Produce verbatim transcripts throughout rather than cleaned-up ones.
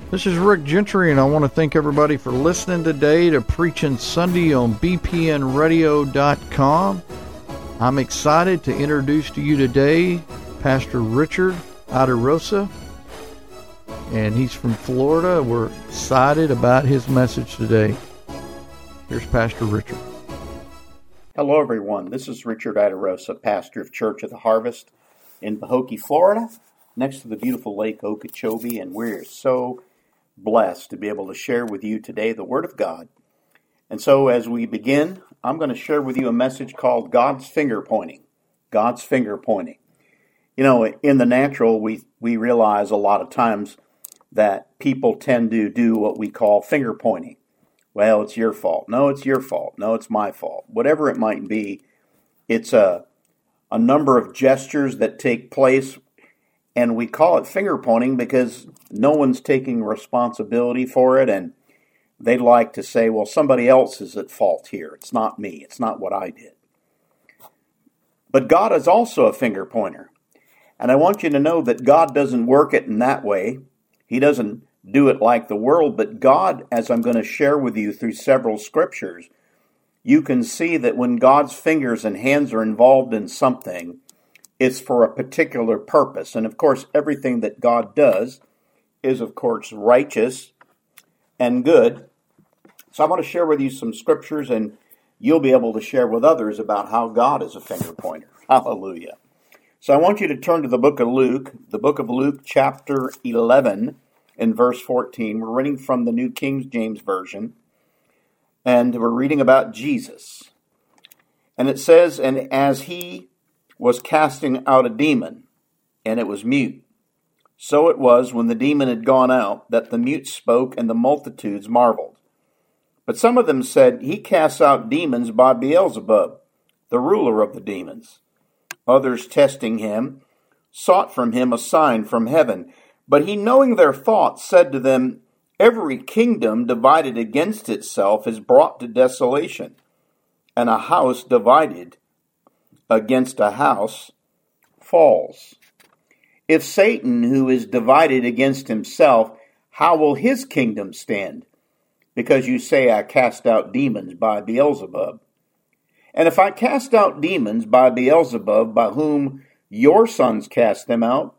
This is Rick Gentry, and I want to thank everybody for listening today to Preaching Sunday on B P N radio dot com. I'm excited to introduce to you today Pastor Richard Atarosa, and he's from Florida. We're excited about his message today. Here's Pastor Richard. Hello, everyone. This is Richard Atarosa, pastor of Church of the Harvest in Pahokee, Florida, next to the beautiful Lake Okeechobee, and we're so blessed to be able to share with you today the Word of God. And so as we begin, I'm going to share with you a message called God's Finger Pointing. God's Finger Pointing. You know, in the natural, we, we realize a lot of times that people tend to do what we call finger pointing. Well, it's your fault. No, it's your fault. No, it's my fault. Whatever it might be, it's a, a number of gestures that take place, and we call it finger pointing because no one's taking responsibility for it, and they like to say, well, somebody else is at fault here. It's not me. It's not what I did. But God is also a finger pointer. And I want you to know that God doesn't work it in that way. He doesn't do it like the world. But God, as I'm going to share with you through several scriptures, you can see that when God's fingers and hands are involved in something, it's for a particular purpose. And of course, everything that God does is, of course, righteous and good. So I want to share with you some scriptures, and you'll be able to share with others about how God is a finger pointer. Hallelujah. So I want you to turn to the book of Luke, the book of Luke, chapter eleven, in verse fourteen. We're reading from the New King James Version, and we're reading about Jesus. And it says, and as he was casting out a demon, and it was mute. So it was, when the demon had gone out, that the mute spoke, and the multitudes marveled. But some of them said, he casts out demons by Beelzebub, the ruler of the demons. Others, testing him, sought from him a sign from heaven. But he, knowing their thoughts, said to them, every kingdom divided against itself is brought to desolation, and a house divided against a house falls. If Satan, who is divided against himself, how will his kingdom stand? Because you say, I cast out demons by Beelzebub. And if I cast out demons by Beelzebub, by whom your sons cast them out,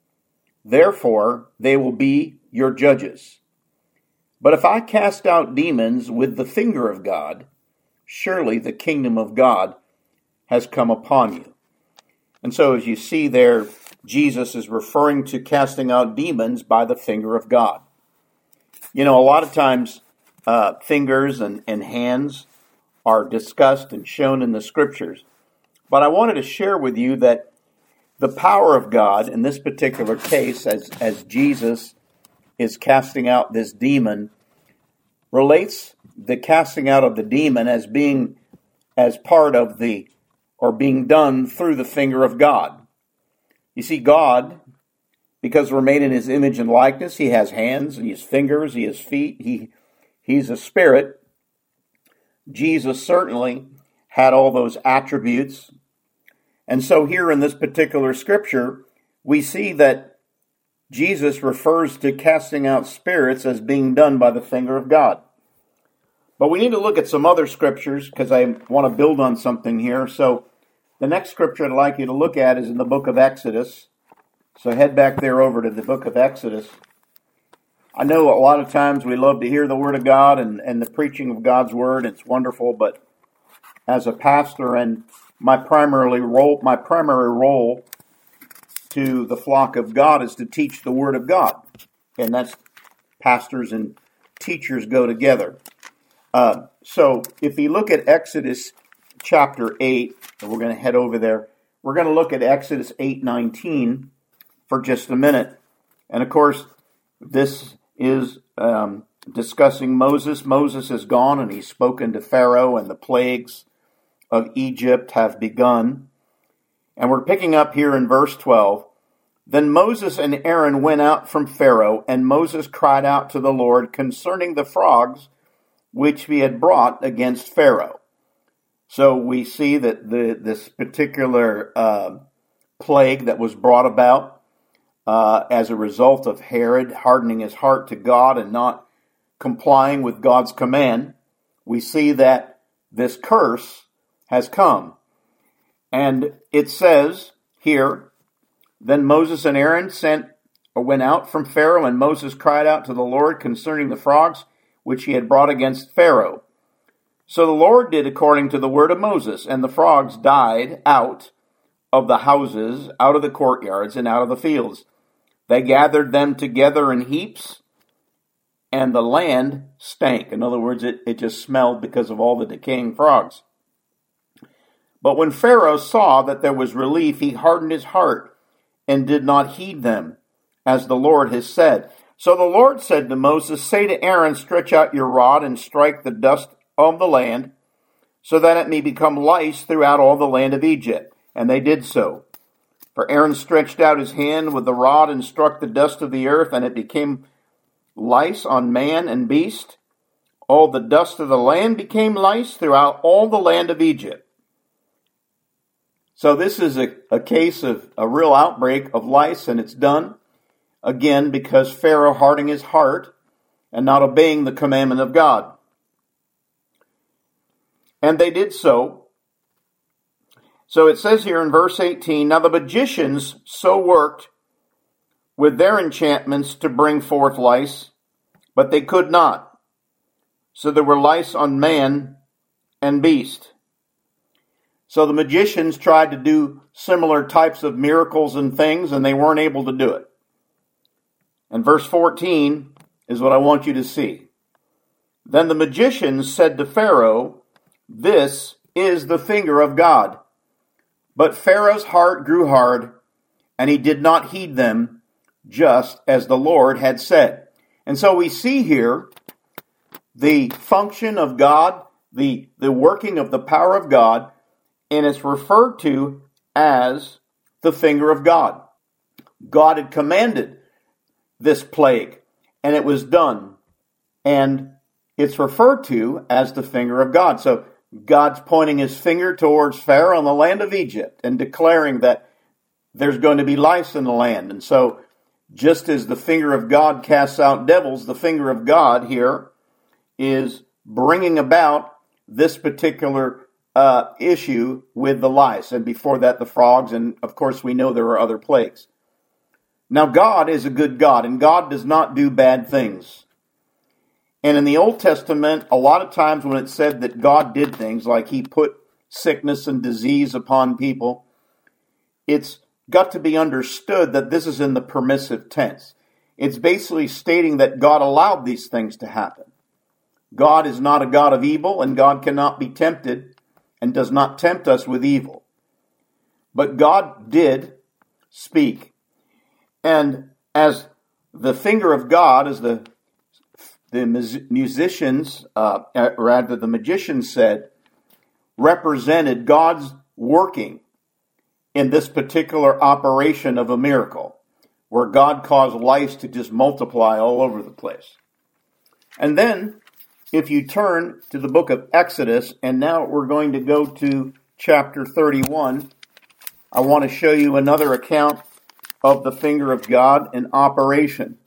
therefore they will be your judges. But if I cast out demons with the finger of God, surely the kingdom of God has come upon you. And so as you see there, Jesus is referring to casting out demons by the finger of God. You know, a lot of times uh, fingers and, and hands are discussed and shown in the scriptures. But I wanted to share with you that the power of God, in this particular case, as, as Jesus is casting out this demon, relates the casting out of the demon as being as part of the, or being done through the finger of God. You see, God, because we're made in his image and likeness, he has hands, and he has fingers, he has feet, he he's a spirit. Jesus certainly had all those attributes. And so here in this particular scripture, we see that Jesus refers to casting out spirits as being done by the finger of God. But we need to look at some other scriptures because I want to build on something here. So the next scripture I'd like you to look at is in the book of Exodus. So head back there over to the book of Exodus. I know a lot of times we love to hear the Word of God and, and the preaching of God's Word. It's wonderful, but as a pastor and my primarily role, my primary role to the flock of God is to teach the Word of God. And that's pastors and teachers go together. Uh, so if you look at Exodus chapter eight, and we're going to head over there, we're going to look at Exodus eight nineteen for just a minute. And of course, this is um, discussing Moses. Moses is gone, and he's spoken to Pharaoh, and the plagues of Egypt have begun. And we're picking up here in verse twelve. Then Moses and Aaron went out from Pharaoh, and Moses cried out to the Lord concerning the frogs which he had brought against Pharaoh. So we see that the, this particular uh, plague that was brought about uh, as a result of Herod hardening his heart to God and not complying with God's command, we see that this curse has come. And it says here, then Moses and Aaron sent or went out from Pharaoh, and Moses cried out to the Lord concerning the frogs which he had brought against Pharaoh. So the Lord did according to the word of Moses, and the frogs died out of the houses, out of the courtyards, and out of the fields. They gathered them together in heaps, and the land stank. In other words, it, it just smelled because of all the decaying frogs. But when Pharaoh saw that there was relief, he hardened his heart and did not heed them, as the Lord has said. So the Lord said to Moses, say to Aaron, stretch out your rod and strike the dust of the land, so that it may become lice throughout all the land of Egypt. And they did so. For Aaron stretched out his hand with the rod and struck the dust of the earth, and it became lice on man and beast. All the dust of the land became lice throughout all the land of Egypt. So this is a, a case of a real outbreak of lice, and it's done, again, because Pharaoh hardening his heart and not obeying the commandment of God. And they did so. So it says here in verse eighteen, now the magicians so worked with their enchantments to bring forth lice, but they could not. So there were lice on man and beast. So the magicians tried to do similar types of miracles and things, and they weren't able to do it. And verse fourteen is what I want you to see. Then the magicians said to Pharaoh, this is the finger of God. But Pharaoh's heart grew hard, and he did not heed them, just as the Lord had said. And so we see here the function of God, the, the working of the power of God, and it's referred to as the finger of God. God had commanded this plague, and it was done. And it's referred to as the finger of God. So God's pointing his finger towards Pharaoh and the land of Egypt and declaring that there's going to be lice in the land. And so just as the finger of God casts out devils, the finger of God here is bringing about this particular uh, issue with the lice. And before that, the frogs. And of course, we know there are other plagues. Now, God is a good God, and God does not do bad things. And in the Old Testament, a lot of times when it said that God did things, like he put sickness and disease upon people, it's got to be understood that this is in the permissive tense. It's basically stating that God allowed these things to happen. God is not a God of evil, and God cannot be tempted and does not tempt us with evil. But God did speak. And as the finger of God, as the the musicians, uh, rather the magicians said, represented God's working in this particular operation of a miracle, where God caused lice to just multiply all over the place. And then, if you turn to the book of Exodus, and now we're going to go to chapter thirty-one, I want to show you another account of the finger of God in operation.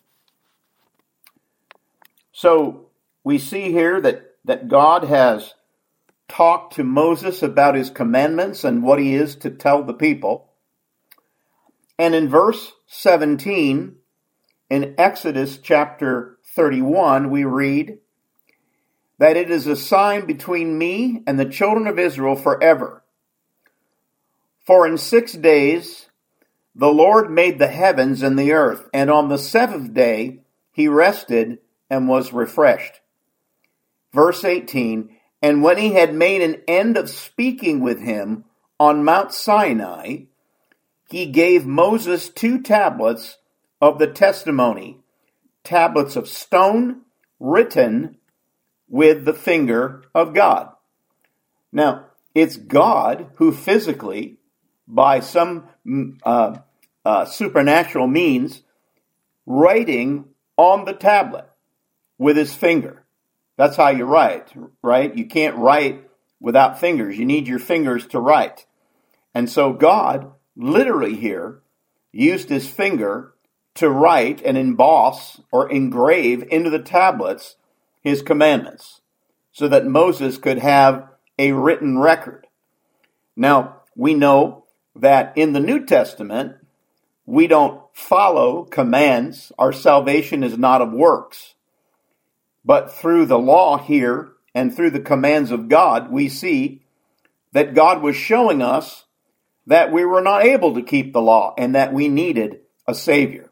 So we see here that, that God has talked to Moses about his commandments and what he is to tell the people. And in verse seventeen, in Exodus chapter thirty-one, we read that it is a sign between me and the children of Israel forever. For in six days the Lord made the heavens and the earth, and on the seventh day he rested and was refreshed. Verse eighteen, and when he had made an end of speaking with him on Mount Sinai, he gave Moses two tablets of the testimony, tablets of stone written with the finger of God. Now, it's God who physically, by some uh, uh, supernatural means, writing on the tablet with his finger. That's how you write, right? You can't write without fingers. You need your fingers to write. And so God, literally here, used his finger to write and emboss or engrave into the tablets his commandments so that Moses could have a written record. Now, we know that in the New Testament, we don't follow commands. Our salvation is not of works. But through the law here and through the commands of God, we see that God was showing us that we were not able to keep the law and that we needed a Savior.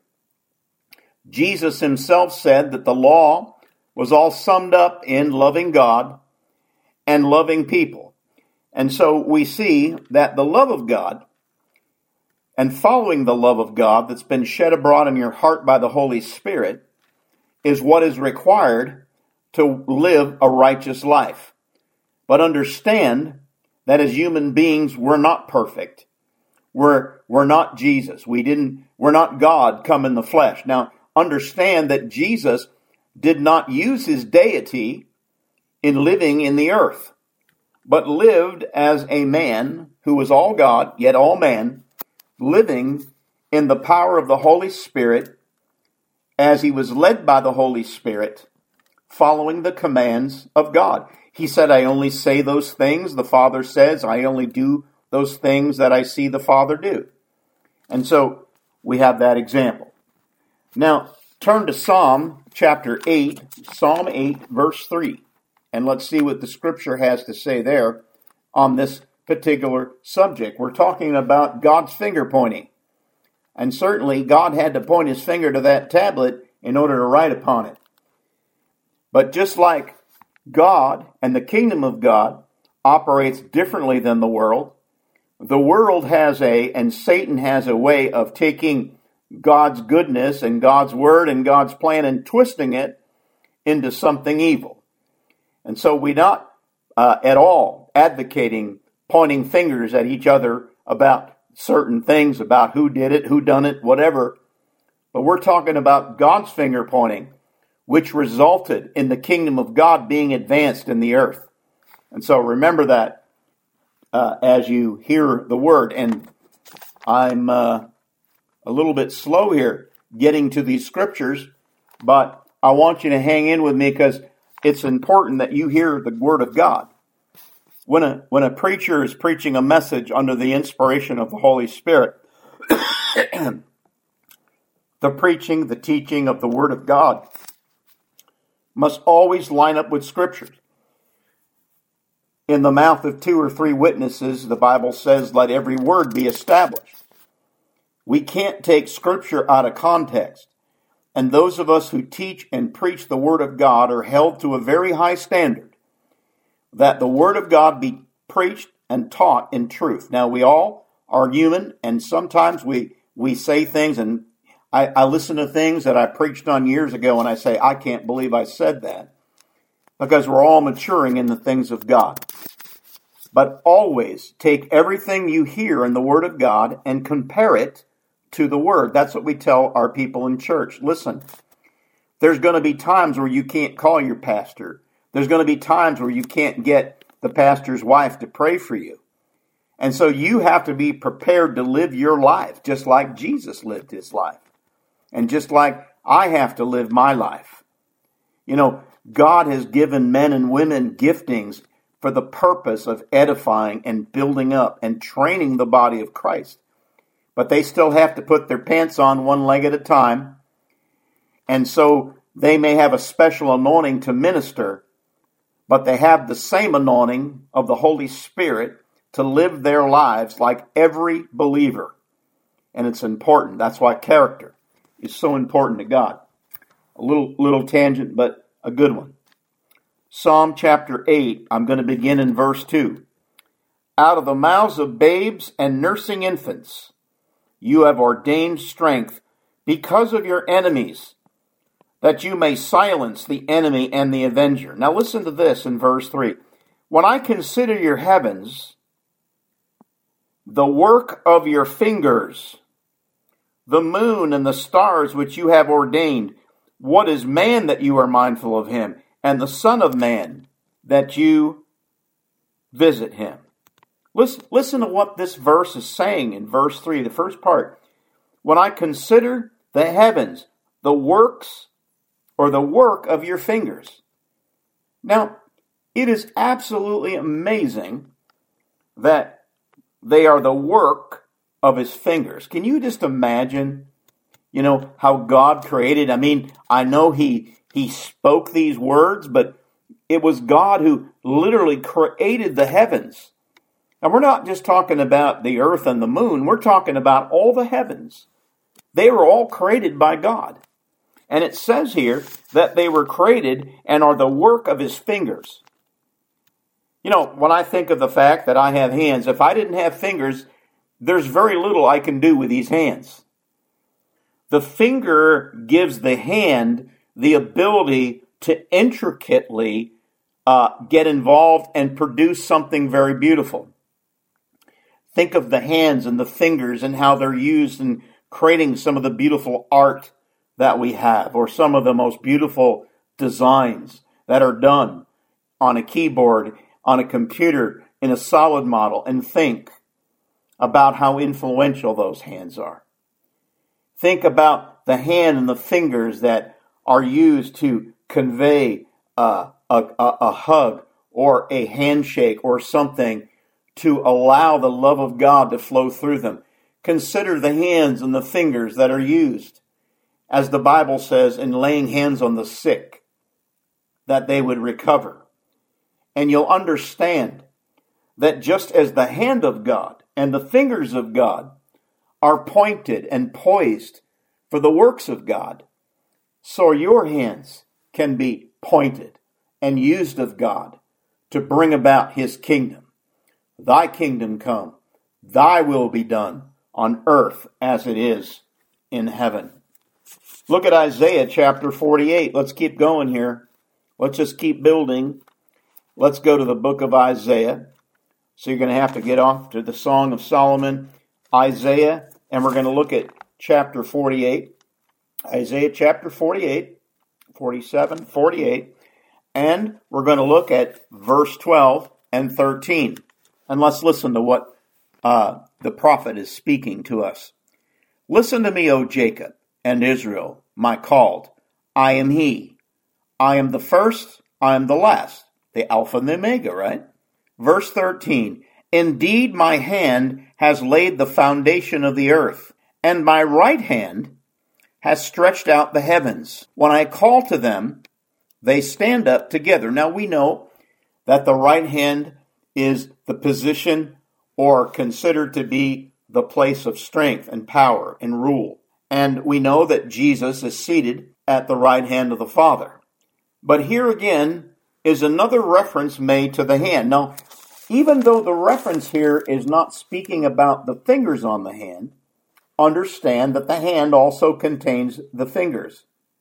Jesus himself said that the law was all summed up in loving God and loving people. And so we see that the love of God and following the love of God that's been shed abroad in your heart by the Holy Spirit is what is required to live a righteous life. But understand that as human beings, we're not perfect. We're, we're not Jesus. We didn't, we're not God come in the flesh. Now, understand that Jesus did not use his deity in living in the earth, but lived as a man who was all God, yet all man, living in the power of the Holy Spirit as he was led by the Holy Spirit, following the commands of God. He said, I only say those things the Father says. I only do those things that I see the Father do. And so we have that example. Now, turn to Psalm chapter eight, Psalm eight, verse three. And let's see what the scripture has to say there on this particular subject. We're talking about God's finger pointing. And certainly God had to point his finger to that tablet in order to write upon it. But just like God and the kingdom of God operates differently than the world, the world has a, and Satan has a way of taking God's goodness and God's word and God's plan and twisting it into something evil. And so we're not uh, at all advocating pointing fingers at each other about certain things, about who did it, who done it, whatever. But we're talking about God's finger pointing, which resulted in the kingdom of God being advanced in the earth. And so remember that uh, as you hear the word. And I'm uh, a little bit slow here getting to these scriptures, but I want you to hang in with me because it's important that you hear the word of God. When a, when a preacher is preaching a message under the inspiration of the Holy Spirit, the preaching, the teaching of the word of God must always line up with scriptures. In the mouth of two or three witnesses, the Bible says, let every word be established. We can't take scripture out of context. And those of us who teach and preach the word of God are held to a very high standard, that the word of God be preached and taught in truth. Now, we all are human, and sometimes we, we say things, and I, I listen to things that I preached on years ago, and I say, I can't believe I said that, because we're all maturing in the things of God. But always take everything you hear in the word of God and compare it to the word. That's what we tell our people in church. Listen, there's going to be times where you can't call your pastor. There's going to be times where you can't get the pastor's wife to pray for you. And so you have to be prepared to live your life just like Jesus lived his life. And just like I have to live my life. You know, God has given men and women giftings for the purpose of edifying and building up and training the body of Christ. But they still have to put their pants on one leg at a time. And so they may have a special anointing to minister, but they have the same anointing of the Holy Spirit to live their lives like every believer. And it's important. That's why character is so important to God. A little, little tangent, but a good one. Psalm chapter eight, I'm going to begin in verse two. Out of the mouths of babes and nursing infants, you have ordained strength because of your enemies, that you may silence the enemy and the avenger. Now listen to this in verse three. When I consider your heavens, the work of your fingers, the moon and the stars which you have ordained, what is man that you are mindful of him, and the Son of Man that you visit him? Listen, listen to what this verse is saying in verse three, the first part. When I consider the heavens, the works or the work of your fingers. Now, it is absolutely amazing that they are the work of his fingers. Can you just imagine, you know, how God created? I mean, I know he he spoke these words, but it was God who literally created the heavens. And we're not just talking about the earth and the moon. We're talking about all the heavens. They were all created by God. And it says here that they were created and are the work of his fingers. You know, when I think of the fact that I have hands, if I didn't have fingers, there's very little I can do with these hands. The finger gives the hand the ability to intricately uh, get involved and produce something very beautiful. Think of the hands and the fingers and how they're used in creating some of the beautiful art that we have, or some of the most beautiful designs that are done on a keyboard, on a computer, in a solid model, and think about how influential those hands are. Think about the hand and the fingers that are used to convey uh, a, a, a hug or a handshake or something to allow the love of God to flow through them. Consider the hands and the fingers that are used, as the Bible says, in laying hands on the sick, that they would recover. And you'll understand that just as the hand of God and the fingers of God are pointed and poised for the works of God, so your hands can be pointed and used of God to bring about his kingdom. Thy kingdom come, thy will be done on earth as it is in heaven. Look at Isaiah chapter forty-eight. Let's keep going here. Let's just keep building. Let's go to the book of Isaiah. So you're going to have to get off to the Song of Solomon, Isaiah, and we're going to look at chapter forty-eight. Isaiah chapter forty-eight, forty-seven, forty-eight. And we're going to look at verse twelve and thirteen. And let's listen to what uh, the prophet is speaking to us. Listen to me, O Jacob and Israel, my called. I am he. I am the first, I am the last. The Alpha and the Omega, right? Verse thirteen. Indeed, my hand has laid the foundation of the earth, and my right hand has stretched out the heavens. When I call to them, they stand up together. Now we know that the right hand is the position or considered to be the place of strength and power and rule. And we know that Jesus is seated at the right hand of the Father. But here again is another reference made to the hand. Now, even though the reference here is not speaking about the fingers on the hand, understand that the hand also contains the fingers.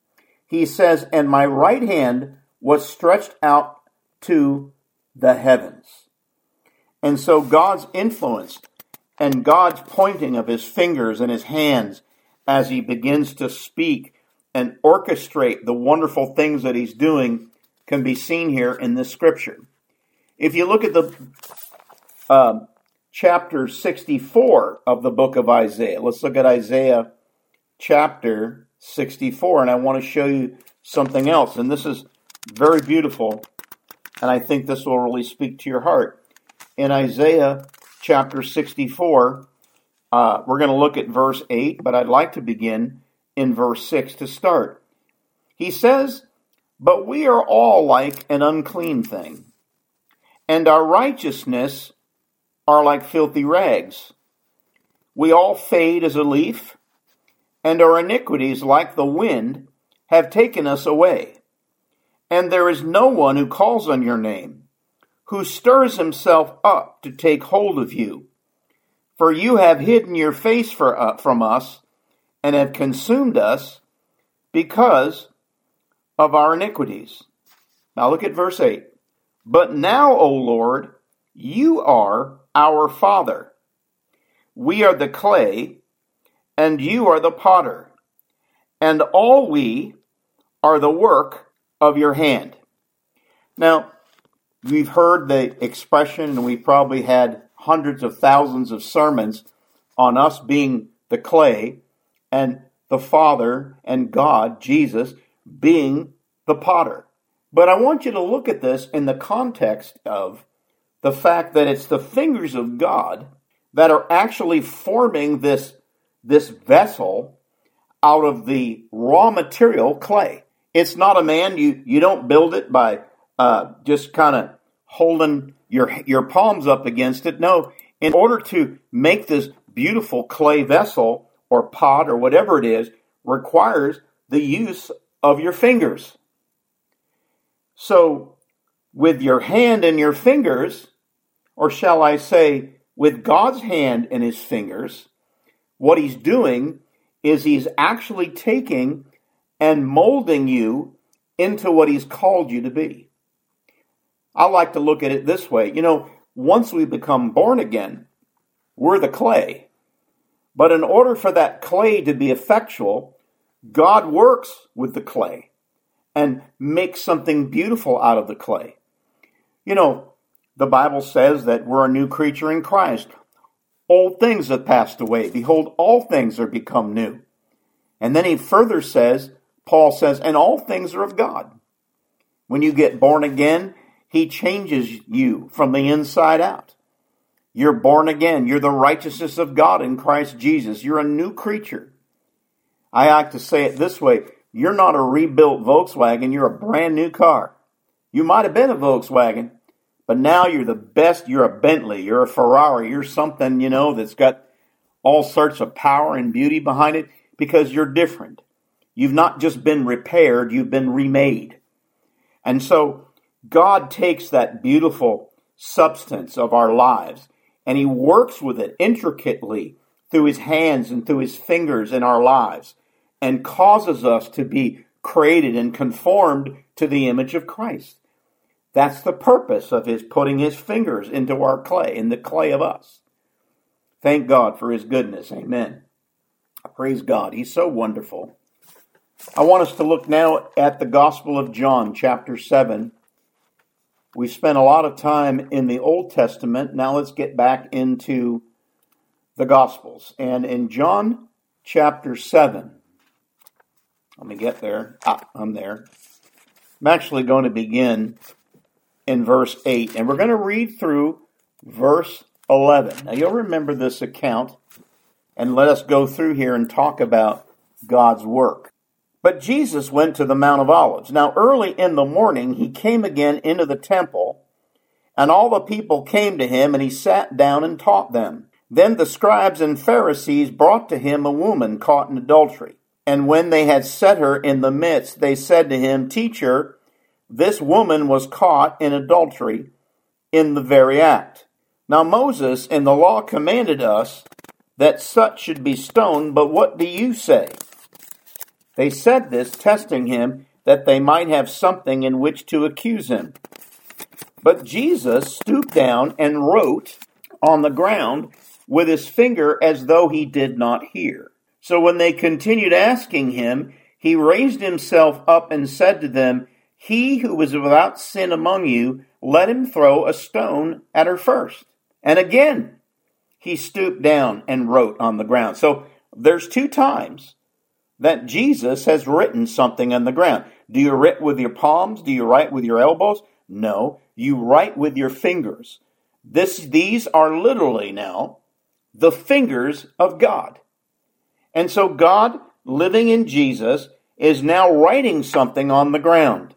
He says, and my right hand was stretched out to the heavens. And so God's influence and God's pointing of his fingers and his hands as he begins to speak and orchestrate the wonderful things that he's doing can be seen here in this scripture. If you look at the uh, chapter sixty-four of the book of Isaiah, let's look at Isaiah chapter sixty-four, and I want to show you something else. And this is very beautiful, and I think this will really speak to your heart. In Isaiah chapter sixty-four, uh, we're going to look at verse eight, but I'd like to begin in verse six to start. He says, but we are all like an unclean thing, and our righteousness are like filthy rags. We all fade as a leaf, and our iniquities, like the wind, have taken us away. And there is no one who calls on your name, who stirs himself up to take hold of you. For you have hidden your face for, uh, from us, and have consumed us because of our iniquities. Now look at verse eight. But now, O Lord, you are our Father. We are the clay, and you are the potter, and all we are the work of your hand. Now, we've heard the expression, and we've probably had hundreds of thousands of sermons on us being the clay, and the Father and God, Jesus, being the potter. But I want you to look at this in the context of the fact that it's the fingers of God that are actually forming this, this vessel out of the raw material clay. It's not a man. You, you don't build it by uh, just kind of holding your, your palms up against it. No, in order to make this beautiful clay vessel or pot or whatever it is, requires the use of your fingers. So with your hand and your fingers, or shall I say, with God's hand and his fingers, what he's doing is he's actually taking and molding you into what he's called you to be. I like to look at it this way. You know, once we become born again, we're the clay. But in order for that clay to be effectual, God works with the clay and makes something beautiful out of the clay. You know, the Bible says that we're a new creature in Christ. Old things have passed away. Behold, all things are become new. And then he further says, Paul says, and all things are of God. When you get born again, he changes you from the inside out. You're born again. You're the righteousness of God in Christ Jesus. You're a new creature. I like to say it this way. You're not a rebuilt Volkswagen. You're a brand new car. You might have been a Volkswagen, but now you're the best. You're a Bentley. You're a Ferrari. You're something, you know, that's got all sorts of power and beauty behind it because you're different. You've not just been repaired. You've been remade. And so God takes that beautiful substance of our lives and he works with it intricately through his hands and through his fingers in our lives and causes us to be created and conformed to the image of Christ. That's the purpose of his putting his fingers into our clay, in the clay of us. Thank God for his goodness. Amen. Praise God. He's so wonderful. I want us to look now at the Gospel of John, chapter seven. We spent a lot of time in the Old Testament. Now let's get back into the Gospels. And in John chapter seven, let me get there. Ah, I'm there. I'm actually going to begin in verse eight, and we're going to read through verse eleven. Now you'll remember this account, and let us go through here and talk about God's work. But Jesus went to the Mount of Olives. Now early in the morning he came again into the temple, and all the people came to him, and he sat down and taught them. Then the scribes and Pharisees brought to him a woman caught in adultery. And when they had set her in the midst, they said to him, Teacher, this woman was caught in adultery in the very act. Now Moses in the law commanded us that such should be stoned, but what do you say? They said this, testing him, that they might have something in which to accuse him. But Jesus stooped down and wrote on the ground with his finger as though he did not hear. So when they continued asking him, he raised himself up and said to them, He who is without sin among you, let him throw a stone at her first. And again, he stooped down and wrote on the ground. So there's two times that Jesus has written something on the ground. Do you write with your palms? Do you write with your elbows? No, you write with your fingers. This, these are literally now the fingers of God. And so God, living in Jesus, is now writing something on the ground.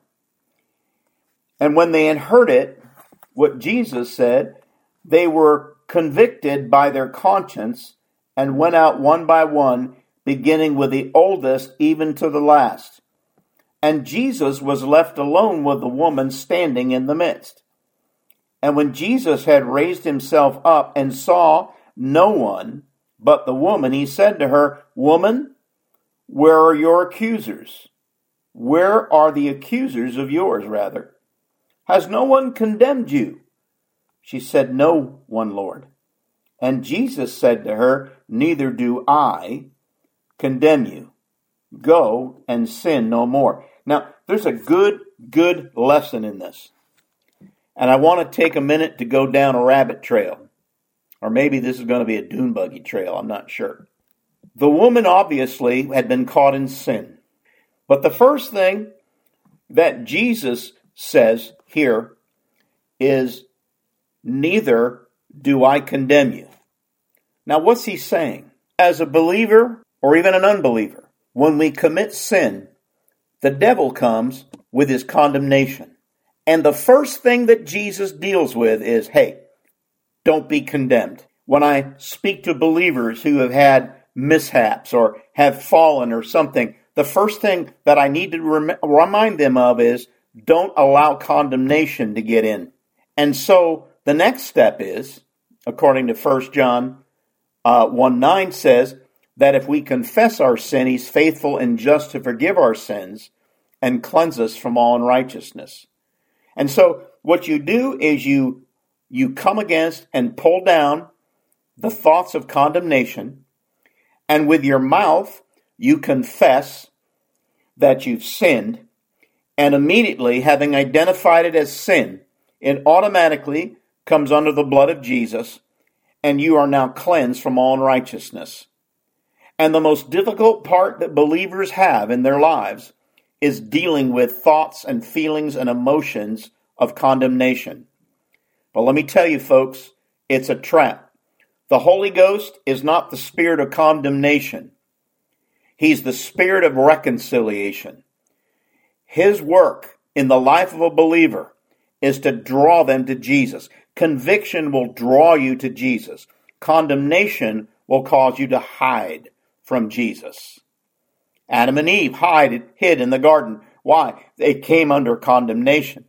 And when they had heard it, what Jesus said, they were convicted by their conscience and went out one by one, beginning with the oldest even to the last. And Jesus was left alone with the woman standing in the midst. And when Jesus had raised himself up and saw no one but the woman, he said to her, Woman, where are your accusers? Where are the accusers of yours, rather? Has no one condemned you? She said, No one, Lord. And Jesus said to her, Neither do I condemn you. Go and sin no more. Now, there's a good, good lesson in this. And I want to take a minute to go down a rabbit trail. Or maybe this is going to be a dune buggy trail. I'm not sure. The woman obviously had been caught in sin. But the first thing that Jesus says here is, neither do I condemn you. Now, what's he saying? As a believer or even an unbeliever, when we commit sin, the devil comes with his condemnation. And the first thing that Jesus deals with is, hey, don't be condemned. When I speak to believers who have had mishaps or have fallen or something, the first thing that I need to rem- remind them of is, don't allow condemnation to get in. And so the next step is, according to First John uh, one nine says, that if we confess our sin, he's faithful and just to forgive our sins and cleanse us from all unrighteousness. And so what you do is you you come against and pull down the thoughts of condemnation, and with your mouth you confess that you've sinned, and immediately, having identified it as sin, it automatically comes under the blood of Jesus, and you are now cleansed from all unrighteousness. And the most difficult part that believers have in their lives is dealing with thoughts and feelings and emotions of condemnation. But let me tell you, folks, it's a trap. The Holy Ghost is not the spirit of condemnation. He's the spirit of reconciliation. His work in the life of a believer is to draw them to Jesus. Conviction will draw you to Jesus. Condemnation will cause you to hide from Jesus. Adam and Eve hide, hid in the garden. Why? They came under condemnation.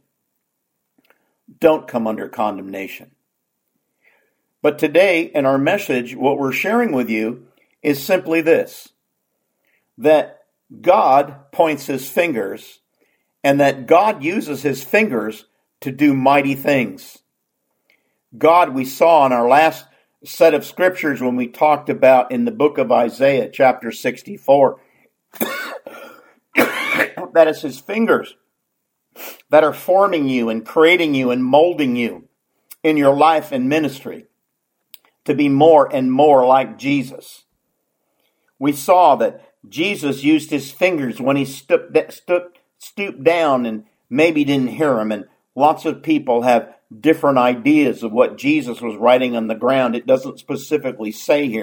Don't come under condemnation. But today, in our message, what we're sharing with you is simply this, that God points his fingers, and that God uses his fingers to do mighty things. God, we saw in our last set of scriptures when we talked about in the book of Isaiah, chapter sixty-four, that it's his fingers that are forming you and creating you and molding you in your life and ministry to be more and more like Jesus. We saw that Jesus used his fingers when he stooped, stooped, stooped down and maybe didn't hear him. And lots of people have different ideas of what Jesus was writing on the ground. It doesn't specifically say here.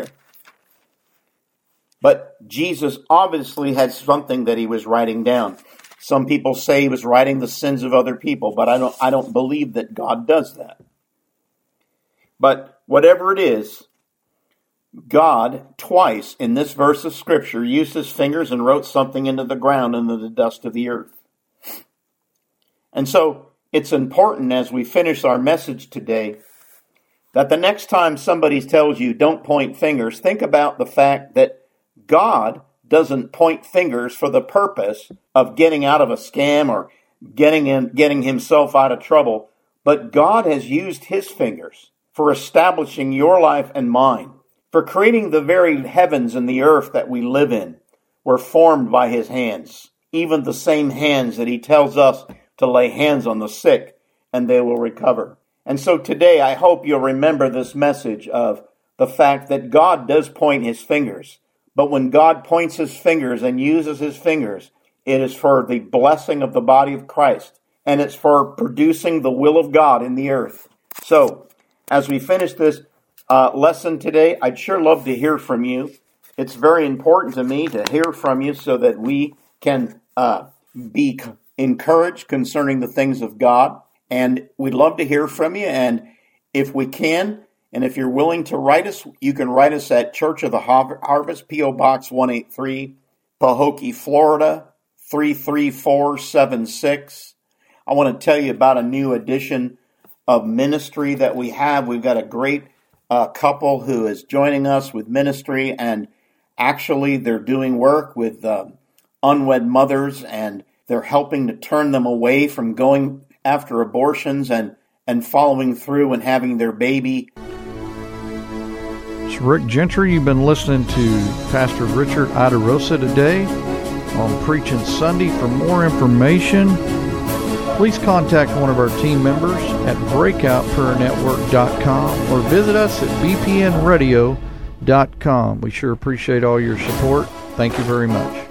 But Jesus obviously had something that he was writing down. Some people say he was writing the sins of other people, but I don't, I don't believe that God does that. But whatever it is, God, twice in this verse of Scripture, used his fingers and wrote something into the ground, into the dust of the earth. And so it's important as we finish our message today that the next time somebody tells you don't point fingers, think about the fact that God doesn't point fingers for the purpose of getting out of a scam or getting in, getting himself out of trouble, but God has used his fingers for establishing your life and mine, for creating the very heavens and the earth that we live in were formed by his hands, even the same hands that he tells us to lay hands on the sick and they will recover. And so today I hope you'll remember this message of the fact that God does point his fingers. But when God points his fingers and uses his fingers, it is for the blessing of the body of Christ. And it's for producing the will of God in the earth. So, as we finish this uh, lesson today, I'd sure love to hear from you. It's very important to me to hear from you so that we can uh, be encouraged concerning the things of God. And we'd love to hear from you. And if we can, and if you're willing to write us, you can write us at Church of the Harvest, P O Box one eighty-three, Pahokee, Florida, three three four seven six. I want to tell you about a new edition of ministry that we have. We've got a great uh, couple who is joining us with ministry, and actually they're doing work with uh, unwed mothers, and they're helping to turn them away from going after abortions and, and following through and having their baby. It's Rick Gentry. You've been listening to Pastor Richard Idarosa today on Preaching Sunday. For more information, please contact one of our team members at breakout prayer network dot com or visit us at b p n radio dot com. We sure appreciate all your support. Thank you very much.